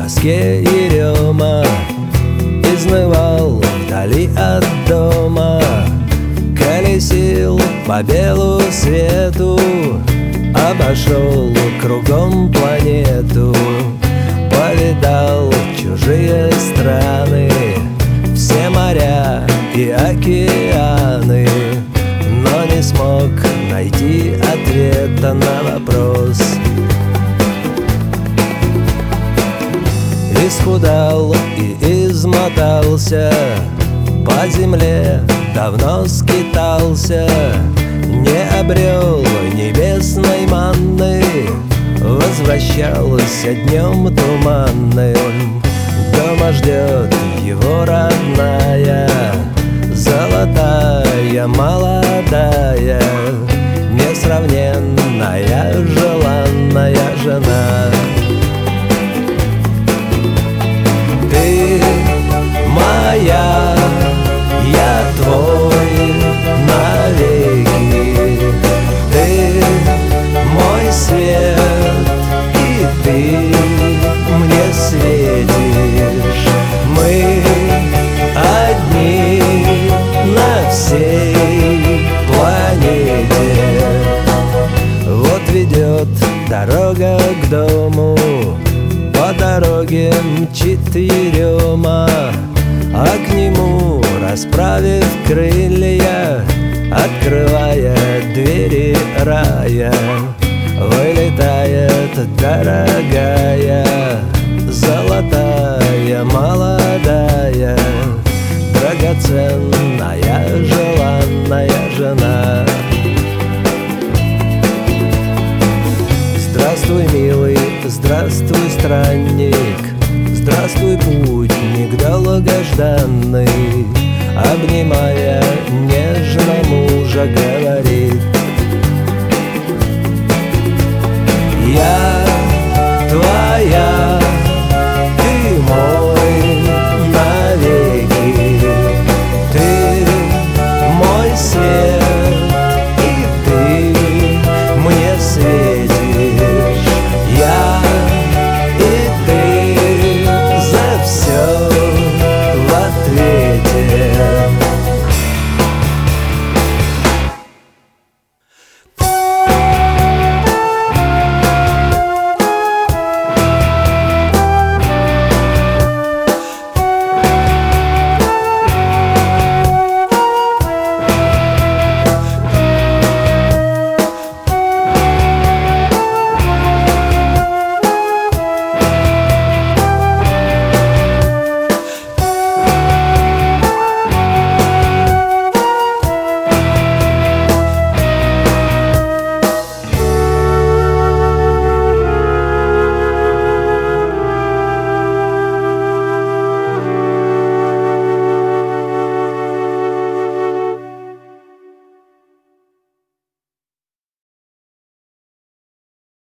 тоске Ерема изнывал вдали от дома, колесил по белу свету, обошел кругом планету, повидал чужие страны, все моря и океаны, но не смог найти ответа на вопрос. Исхудал и измотался, по земле давно скитался, не обрел небесной манны, возвращался днем туманным. Дома ждет его родная, золотая, молодая, несравненная, желанная жена. Ты моя, я твой навеки, ты мой свет, и ты мне светишь. Мы одни на всей планете. Вот ведет дорога к дому, по дороге мчит Ерема, а к нему, расправив крылья, открывая двери рая, вылетает дорогая, золотая, молодая, драгоценная, желанная жена. Здравствуй, милый, здравствуй, странник, здравствуй, путник долгожданный. Обнимая нежно мужа, говорит: